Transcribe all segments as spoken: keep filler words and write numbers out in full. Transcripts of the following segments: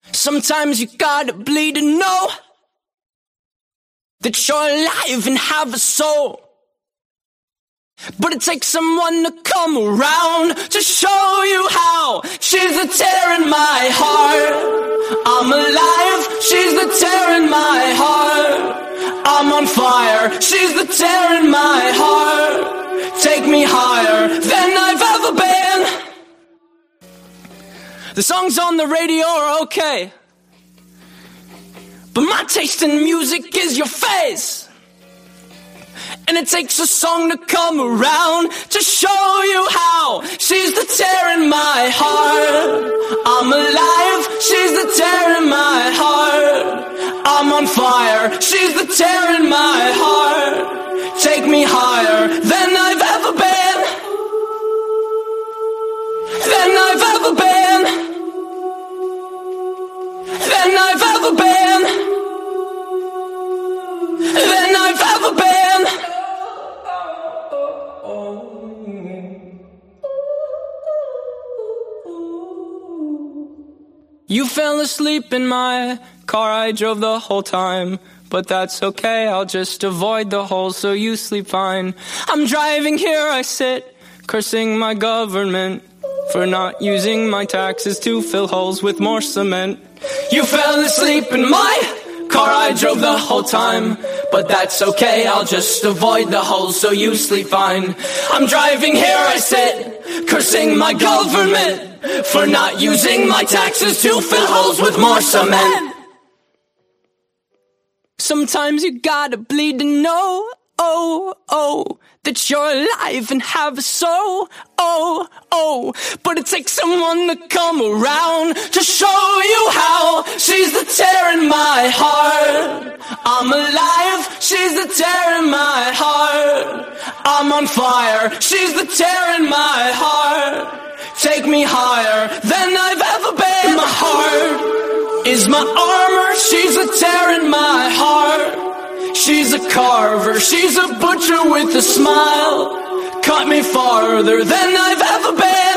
Sometimes you gotta bleed to know that you're alive and have a soul. But it takes someone to come around to show you how. She's the tear in my heart. I'm alive. She's the tear in my heart. I'm on fire. She's the tear in my heart. Take me higher than I've ever been. The songs on the radio are okay, but my taste in music is your face. And it takes a song to come around to show you how. She's the tear in my heart. I'm alive. She's the tear in my heart. I'm on fire. She's the tear in my heart. Take me higher than I've ever been. Than I've ever been. Than I've ever been. Than I've ever been. You fell asleep in my car, I drove the whole time. But that's okay, I'll just avoid the holes so you sleep fine. I'm driving here, I sit, cursing my government for not using my taxes to fill holes with more cement. You fell asleep in my car, I drove the whole time. But that's okay, I'll just avoid the holes so you sleep fine. I'm driving here, I sit, cursing my government for not using my taxes to fill holes with more cement. Sometimes you gotta bleed to know, oh, oh, that you're alive and have a soul, oh, oh. But it takes someone to come around to show you how. She's the tear in my heart. I'm alive. She's the tear in my heart. I'm on fire. She's the tear in my heart. Take me higher than I've ever been. My heart is my armor. She's a tear in my heart. She's a carver. She's a butcher with a smile. Cut me farther than I've ever been.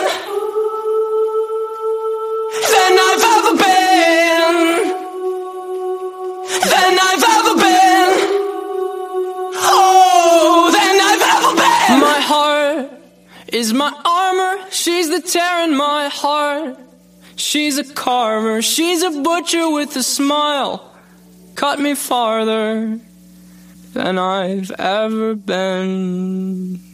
Than I've ever been. Than I've ever been. Oh, than I've ever been. My heart is my armor. She's the tear in my heart. She's a carver. She's a butcher with a smile. Cut me farther than I've ever been.